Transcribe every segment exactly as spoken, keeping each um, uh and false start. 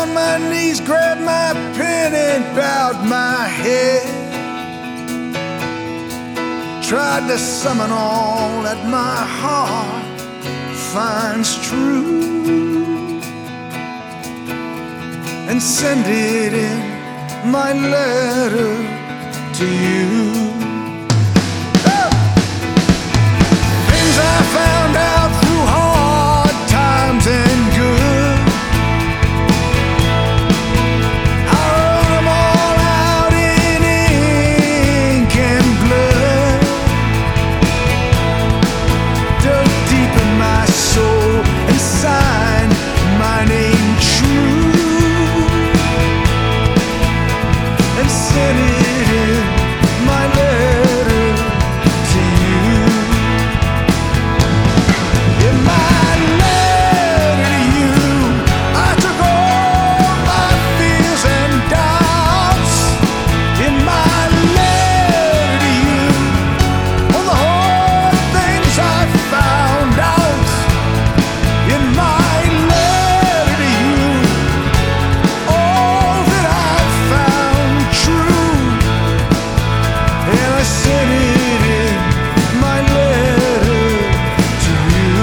on my knees, grabbed my pen and bowed my head. Tried to summon all that my heart finds true, and send it in my letter to you. Oh! Things I found out through hard times and good, I wrote them all out in ink and blood. Dug deep in my soul and signed my name true, and sent it in my letter to you. In my letter to you, I took all my fears and doubts. In my letter to you, all the hard things I found out. In my letter to you, all that I found true, and I sent it in my letter to you.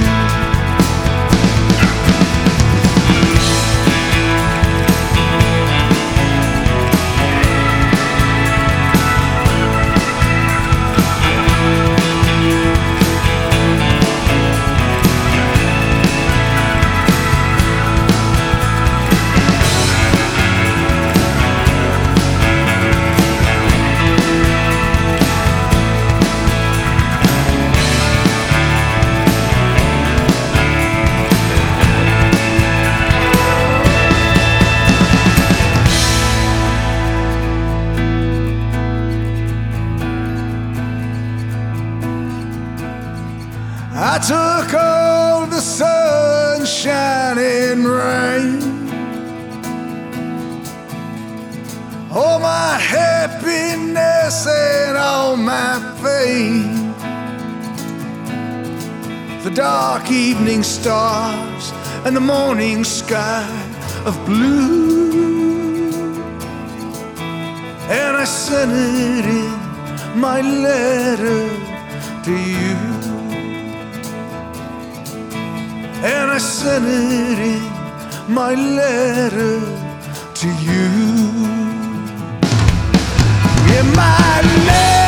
I took all the sunshine and rain, all my happiness and all my pain, the dark evening stars and the morning sky of blue, and I sent it in my letter to you. And I sent it in my letter to you. In my letter